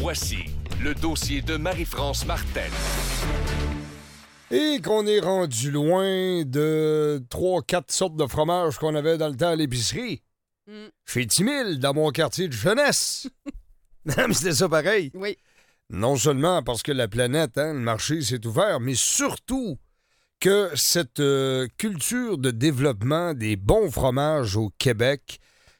Voici le dossier de Marie-France Martel. Et qu'on est rendu loin de 3-4 sortes de fromages qu'on avait dans le temps à l'épicerie. Chez Timil, dans mon quartier de jeunesse. Mais c'était ça pareil. Oui. Non seulement parce que la planète, le marché s'est ouvert, mais surtout que cette culture de développement des bons fromages au Québec,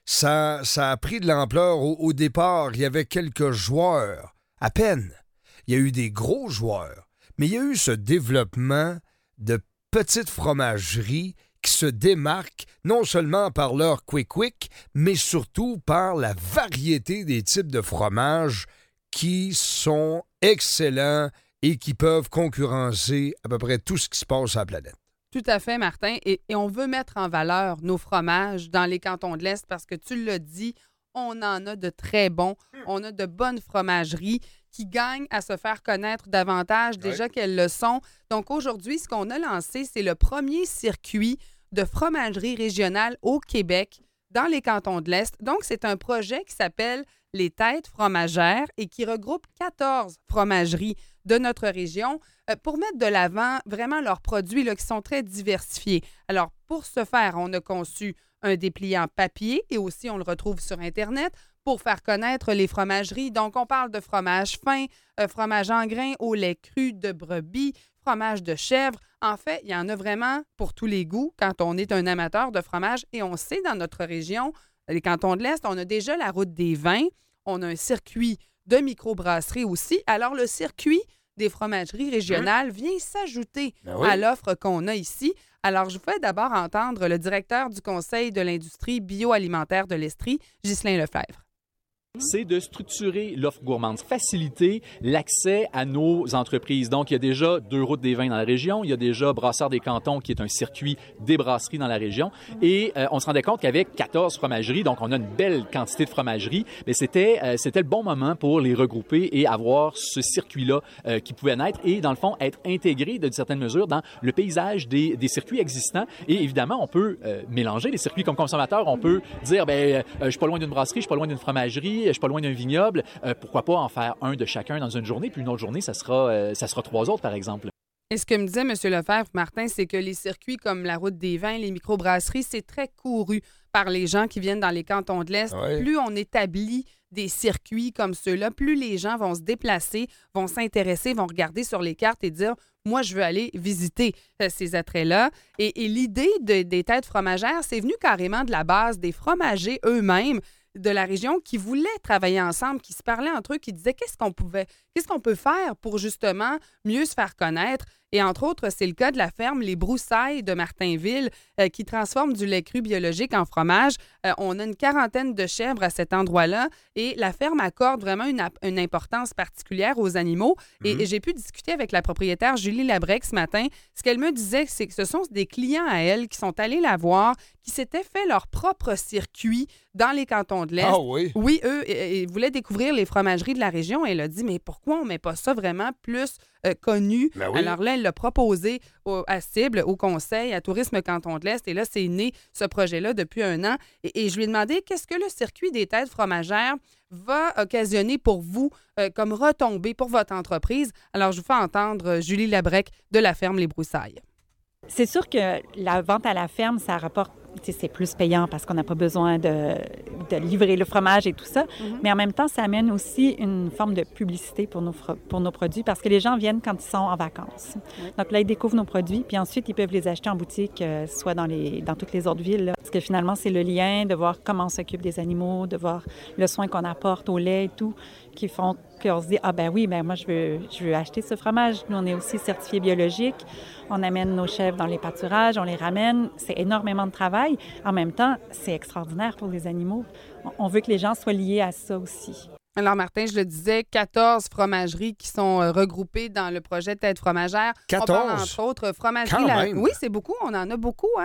ça a pris de l'ampleur. Au départ, il y avait quelques joueurs, à peine. Il y a eu des gros joueurs, mais il y a eu ce développement de petites fromageries qui se démarquent non seulement par leur quick, mais surtout par la variété des types de fromages qui sont excellents et qui peuvent concurrencer à peu près tout ce qui se passe sur la planète. Tout à fait, Martin. Et on veut mettre en valeur nos fromages dans les cantons de l'Est parce que tu l'as dit, on en a de très bons. On a de bonnes fromageries qui gagnent à se faire connaître davantage déjà qu'elles le sont. Donc aujourd'hui, ce qu'on a lancé, c'est le premier circuit de fromagerie régionale au Québec dans les cantons de l'Est. Donc, c'est un projet qui s'appelle les Têtes fromagères et qui regroupe 14 fromageries de notre région pour mettre de l'avant vraiment leurs produits là, qui sont très diversifiés. Alors, pour ce faire, on a conçu un dépliant papier et aussi, on le retrouve sur Internet pour faire connaître les fromageries. Donc, on parle de fromage fin, fromage en grains, au lait cru, de brebis, fromage de chèvre. En fait, il y en a vraiment pour tous les goûts quand on est un amateur de fromage. Et on sait, dans notre région, les cantons de l'Est, on a déjà la route des vins. On a un circuit de microbrasserie aussi. Alors, le circuit des fromageries régionales vient s'ajouter à l'offre qu'on a ici. Alors, je vous fais d'abord entendre le directeur du Conseil de l'industrie bioalimentaire de l'Estrie, Ghislain Lefebvre. C'est de structurer l'offre gourmande, faciliter l'accès à nos entreprises. Donc, il y a déjà 2 routes des vins dans la région, il y a déjà Brasseurs des Cantons qui est un circuit des brasseries dans la région. Et on se rendait compte qu'avec 14 fromageries, donc on a une belle quantité de fromageries, mais c'était le bon moment pour les regrouper et avoir ce circuit-là qui pouvait naître et, dans le fond, être intégré d'une certaine mesure dans le paysage des circuits existants. Et évidemment, on peut mélanger les circuits comme consommateur. On peut dire, je suis pas loin d'une brasserie, je suis pas loin d'une fromagerie, je suis pas loin d'un vignoble, pourquoi pas en faire un de chacun dans une journée, puis une autre journée, ça sera 3 autres, par exemple. Et ce que me disait M. Lefebvre, Martin, c'est que les circuits comme la route des vins, les microbrasseries, c'est très couru par les gens qui viennent dans les cantons de l'Est. Oui. Plus on établit des circuits comme ceux-là, plus les gens vont se déplacer, vont s'intéresser, vont regarder sur les cartes et dire « Moi, je veux aller visiter ces attraits-là ». Et l'idée des têtes fromagères, c'est venu carrément de la base des fromagers eux-mêmes de la région qui voulaient travailler ensemble, qui se parlaient entre eux, qui disaient qu'est-ce qu'on peut faire pour justement mieux se faire connaître. Et entre autres, c'est le cas de la ferme Les Broussailles de Martinville qui transforme du lait cru biologique en fromage. On a une 40aine de chèvres à cet endroit-là et la ferme accorde vraiment une importance particulière aux animaux. Et j'ai pu discuter avec la propriétaire Julie Labrec ce matin. Ce qu'elle me disait, c'est que ce sont des clients à elle qui sont allés la voir, qui s'étaient fait leur propre circuit dans les cantons de l'Est. Ah oui? Oui, eux, ils voulaient découvrir les fromageries de la région et elle a dit, mais pourquoi on ne met pas ça vraiment plus connu? Ben oui. Alors là, elle l'a proposé à Cible, au Conseil, à Tourisme Canton de l'Est. Et là, c'est né ce projet-là depuis 1 an. Et je lui ai demandé qu'est-ce que le circuit des têtes fromagères va occasionner pour vous comme retombée pour votre entreprise. Alors, je vous fais entendre Julie Labrec de la ferme Les Broussailles. C'est sûr que la vente à la ferme, ça rapporte, c'est plus payant parce qu'on n'a pas besoin de livrer le fromage et tout ça. Mais en même temps, ça amène aussi une forme de publicité pour nos produits parce que les gens viennent quand ils sont en vacances. Donc là, ils découvrent nos produits, puis ensuite, ils peuvent les acheter en boutique, soit dans toutes les autres villes. Là. Parce que finalement, c'est le lien de voir comment on s'occupe des animaux, de voir le soin qu'on apporte au lait et tout, qui font qu'on se dit « Ah ben oui, moi, je veux acheter ce fromage. » Nous, on est aussi certifié biologique. On amène nos chèvres dans les pâturages, on les ramène. C'est énormément de travail. En même temps, c'est extraordinaire pour les animaux. On veut que les gens soient liés à ça aussi. Alors, Martin, je le disais, 14 fromageries qui sont regroupées dans le projet Tête fromagère. 14? On parle, entre autres, fromagerie... Quand même. Oui, c'est beaucoup. On en a beaucoup, hein?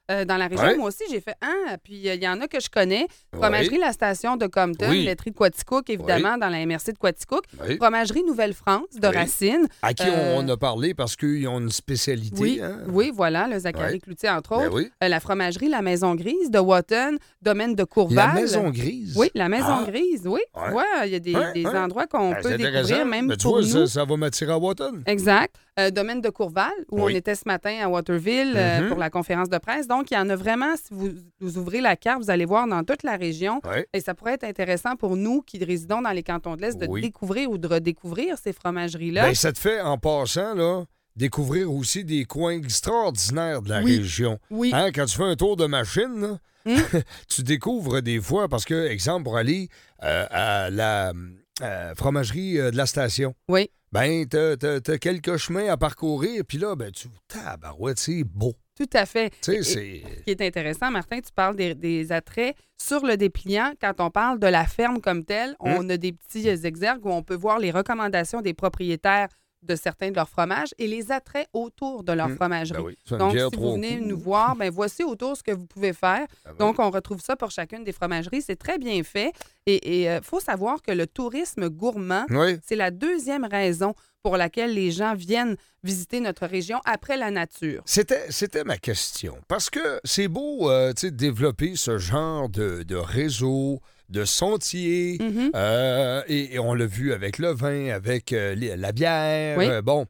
dans la région. Ouais. Moi aussi, j'ai fait puis il y en a que je connais. Ouais. Fromagerie La Station de Compton, Oui. laiterie de Quaticook, évidemment, dans la MRC de Quaticook. Oui. Fromagerie Nouvelle-France de Oui. Racine. À qui on a parlé parce qu'ils ont une spécialité. Oui, hein? oui, voilà, le Zachary Ouais. Cloutier, entre Ben autres. oui. La fromagerie La Maison Grise de Watton, domaine de Courval. La Maison Grise. Oui, la Maison Ah. Grise, oui. Ouais. Tu vois, il y a des Ouais. endroits qu'on Ben, peut c'est découvrir, intéressant. même Ben, tu pour vois, nous. ça va m'attirer à Watton. Exact. Domaine de Courval, où Oui. on était ce matin à Waterville Mhm. pour la conférence de presse. Donc, il y en a vraiment, si vous ouvrez la carte, vous allez voir dans toute la région. Ouais. Et ça pourrait être intéressant pour nous qui résidons dans les cantons de l'Est de Oui. découvrir ou de redécouvrir ces fromageries-là. Ben, ça te fait, en passant, là, découvrir aussi des coins extraordinaires de la Oui. région. Oui. Hein, quand tu fais un tour de machine, là, tu découvres des fois, parce que, exemple, pour aller à la fromagerie de la station, Oui. ben, t'as quelques chemins à parcourir, puis là, ben, tabarouette, c'est beau. Tout à fait. Tu sais, Et- c'est... Ce qui est intéressant, Martin, tu parles des attraits sur le dépliant. Quand on parle de la ferme comme telle, on a des petits exergues où on peut voir les recommandations des propriétaires de certains de leurs fromages et les attraits autour de leur fromagerie. Ben oui, c'est une Donc, bière si trois vous venez coups. nous voir, ben voici autour ce que vous pouvez faire. Ah oui. Donc, on retrouve ça pour chacune des fromageries. C'est très bien fait. Et il faut savoir que le tourisme gourmand, Oui. c'est la deuxième raison pour laquelle les gens viennent visiter notre région après la nature. C'était ma question. Parce que c'est beau, tu sais, développer ce genre de réseau, de sentiers, Mhm. et on l'a vu avec le vin, avec la bière. Oui. Bon,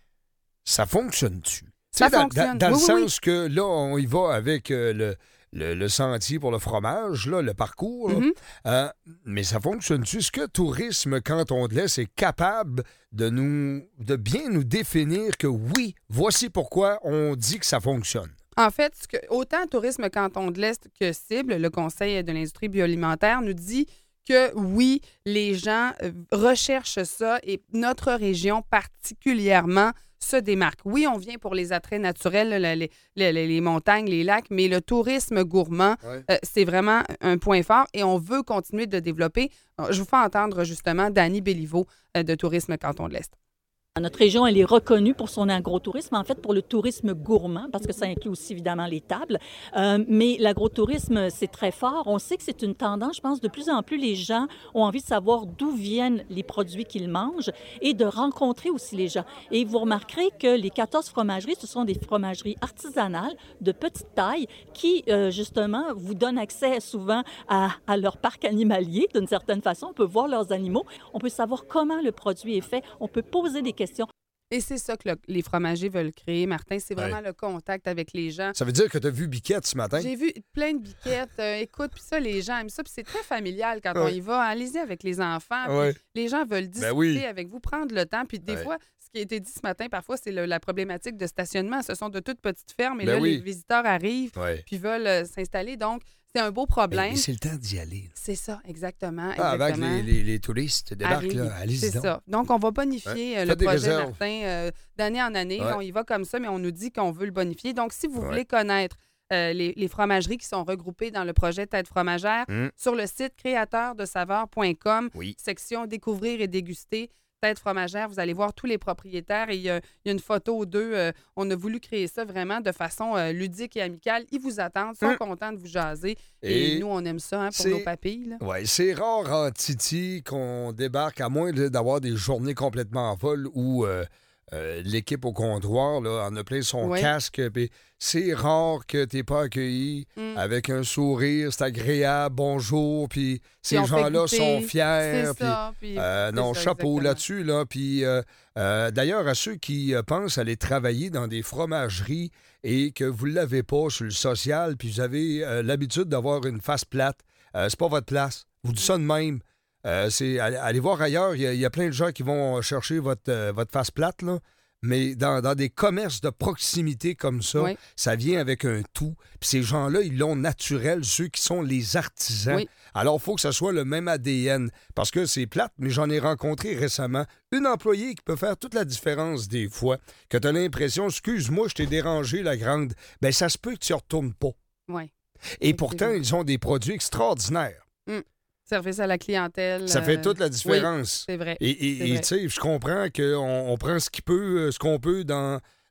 ça fonctionne-tu? Ça Tu sais, fonctionne. Dans le Oui, oui, sens que là, on y va avec le sentier pour le fromage, là, le parcours. Là. Mhm. Mais ça fonctionne-tu? Est-ce que Tourisme Canton de l'Est est capable de bien nous définir que oui, voici pourquoi on dit que ça fonctionne? En fait, autant Tourisme Canton de l'Est que Cible, le Conseil de l'industrie bioalimentaire, nous dit que oui, les gens recherchent ça et notre région particulièrement se démarque. Oui, on vient pour les attraits naturels, les montagnes, les lacs, mais le tourisme gourmand, c'est vraiment un point fort et on veut continuer de développer. Je vous fais entendre justement Dany Béliveau de Tourisme Canton de l'Est. Notre région, elle est reconnue pour son agrotourisme, en fait pour le tourisme gourmand, parce que ça inclut aussi évidemment les tables. Mais l'agrotourisme, c'est très fort. On sait que c'est une tendance, je pense, de plus en plus les gens ont envie de savoir d'où viennent les produits qu'ils mangent et de rencontrer aussi les gens. Et vous remarquerez que les 14 fromageries, ce sont des fromageries artisanales de petite taille qui, justement, vous donnent accès souvent à leur parc animalier d'une certaine façon. On peut voir leurs animaux, on peut savoir comment le produit est fait, on peut poser des questions. Et c'est ça que les fromagers veulent créer, Martin. C'est vraiment le contact avec les gens. Ça veut dire que tu as vu Biquette ce matin? J'ai vu plein de biquettes. Écoute, puis ça, les gens aiment ça. Puis c'est très familial quand on y va. Allez-y avec les enfants. Puis les gens veulent discuter avec vous, prendre le temps. Puis des fois, ce qui a été dit ce matin, parfois, c'est la problématique de stationnement. Ce sont de toutes petites fermes. Et là, les visiteurs arrivent puis veulent s'installer. Donc, c'est un beau problème. Mais c'est le temps d'y aller. C'est ça, exactement. Avant que les touristes débarquent, là, allez-y c'est donc. ça. Donc, on va bonifier le Faites des projet, réserves. Martin, d'année en année. Ouais. On y va comme ça, mais on nous dit qu'on veut le bonifier. Donc, si vous voulez connaître les fromageries qui sont regroupées dans le projet Tête fromagère, sur le site créateursdesaveurs.com, section Découvrir et déguster, Tête fromagère, vous allez voir tous les propriétaires et il y a une photo d'eux. On a voulu créer ça vraiment de façon ludique et amicale. Ils vous attendent, sont contents de vous jaser. Et nous, on aime ça pour nos papilles. Oui, c'est rare en Titi qu'on débarque, à moins d'avoir des journées complètement folles où l'équipe au comptoir là, en a plein son casque. Puis c'est rare que tu n'es pas accueilli avec un sourire, c'est agréable, bonjour, puis ces gens-là sont fiers. C'est ça. Puis, non, ça, chapeau exactement. là-dessus. Là, puis d'ailleurs, à ceux qui pensent aller travailler dans des fromageries et que vous ne l'avez pas sur le social, puis vous avez l'habitude d'avoir une face plate, c'est pas votre place. Vous dites ça de même. Allez voir ailleurs, il y a plein de gens qui vont chercher votre face plate, là. Mais dans des commerces de proximité comme ça, ça vient avec un tout. Puis ces gens-là, ils l'ont naturel, ceux qui sont les artisans. Oui. Alors, il faut que ce soit le même ADN. Parce que c'est plate, mais j'en ai rencontré récemment une employée qui peut faire toute la différence des fois. Que tu as l'impression, excuse-moi, je t'ai dérangé, la grande. Bien, ça se peut que tu ne retournes pas. Oui. Et pourtant, ils ont des produits extraordinaires. Service à la clientèle. Ça fait toute la différence. Oui, c'est vrai. Et tu sais, je comprends qu'on prend ce qu'on peut dans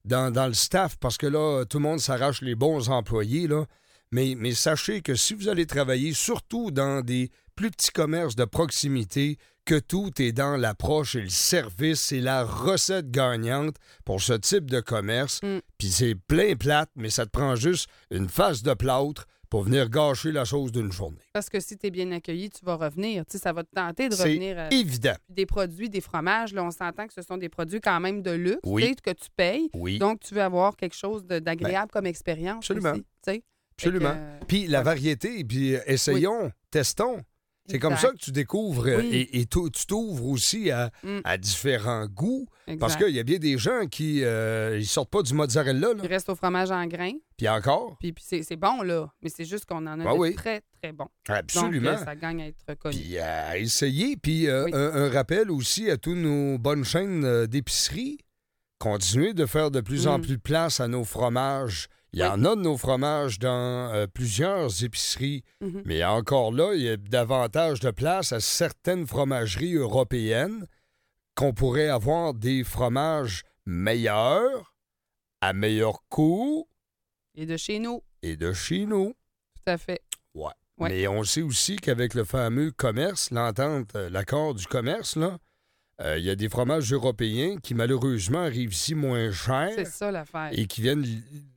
dans le staff, parce que là, tout le monde s'arrache les bons employés, là. Mais sachez que si vous allez travailler, surtout dans des plus petits commerces de proximité, que tout est dans l'approche et le service, c'est la recette gagnante pour ce type de commerce. Puis c'est plein plate, mais ça te prend juste une face de plâtre pour venir gâcher la chose d'une journée. Parce que si tu es bien accueilli, tu vas revenir. Tu sais, ça va te tenter de C'est revenir. évident. Des produits, des fromages, là, on s'entend que ce sont des produits quand même de luxe, Oui. tu sais, que tu payes. Oui. Donc, tu veux avoir quelque chose d'agréable comme expérience. Absolument. Aussi, tu sais. Absolument. Fait que, Puis la voilà. variété, puis essayons, testons. C'est comme Exact. ça que tu découvres Oui. et tu t'ouvres aussi à différents goûts. Exact. Parce qu'il y a bien des gens qui ils sortent pas du mozzarella, là. Il reste au fromage en grains. Puis encore. Puis c'est bon, là. Mais c'est juste qu'on en a Ah de oui. très, très bons. Absolument. Donc, ça gagne à être connu. Puis à essayer. Puis Oui. un rappel aussi à tous nos bonnes chaînes d'épicerie. Continuez de faire de plus en plus de place à nos fromages. Il y en a de nos fromages dans plusieurs épiceries. Mais encore là, il y a davantage de place à certaines fromageries européennes qu'on pourrait avoir des fromages meilleurs, à meilleur coût Et de chez nous, et de chez nous. tout à fait. Ouais. Ouais. Mais on sait aussi qu'avec le fameux commerce, l'entente, l'accord du commerce, là, il y a des fromages européens qui, malheureusement, arrivent ici moins chers C'est ça l'affaire. et qui viennent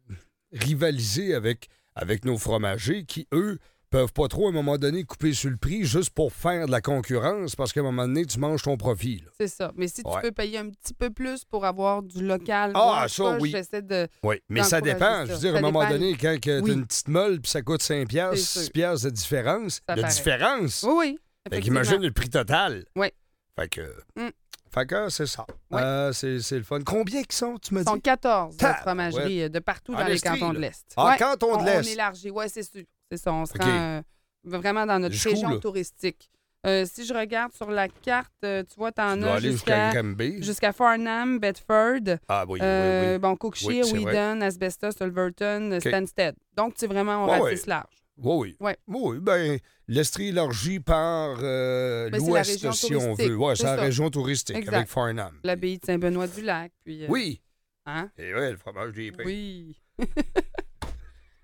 rivaliser avec nos fromagers qui, eux, peuvent pas trop, à un moment donné, couper sur le prix juste pour faire de la concurrence parce qu'à un moment donné, tu manges ton profit. Là. C'est ça. Mais si tu Ouais. peux payer un petit peu plus pour avoir du local, Ah, moi, ça, oui. j'essaie de... Oui, mais ça d'encourager dépend. ça. Je veux dire, à Ça un moment dépend. donné, quand tu as Oui. une petite molle puis ça coûte 5 piastres, C'est sûr. 6 piastres de différence, Ça de paraît. différence. Oui, oui. Fait qu'imagine le prix total. Oui. Fait que... Mm. Fait que c'est ça. Ouais. C'est le fun. Combien qu'ils sont, tu me Ils dis? sont 14 Tabarouette. fromageries de partout En dans les Estrie, cantons là. de l'Est. Ah, Ouais, canton de on l'Est. élargit, oui, c'est sûr. C'est ça, on se OK. rend vraiment dans notre Jusqu'où, région là? touristique. Si je regarde sur la carte, tu vois, Tu t'en dois as aller jusqu'à jusqu'à Granby. Farnham, Bedford, Ah oui, oui. bon, Cookshire, Oui, c'est vrai. Wheaton, Asbestos, Ulverton, Stansted. Donc, c'est vraiment, on Ouais, ratisse large. Oui. Ouais. Oui, ben, l'Estrie élargie par c'est la l'ouest, région si on touristique, veut. Oui, c'est c'est la ça. région touristique Exact. avec Farnham. L'abbaye de Saint-Benoît-du-Lac, puis... Oui. Hein? Et oui, le fromage des prix. Oui.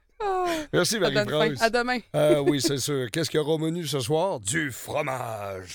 Merci, Ça donne faim. Marie-France. À demain. Oui, c'est sûr. Qu'est-ce qu'il y aura au menu ce soir? Du fromage.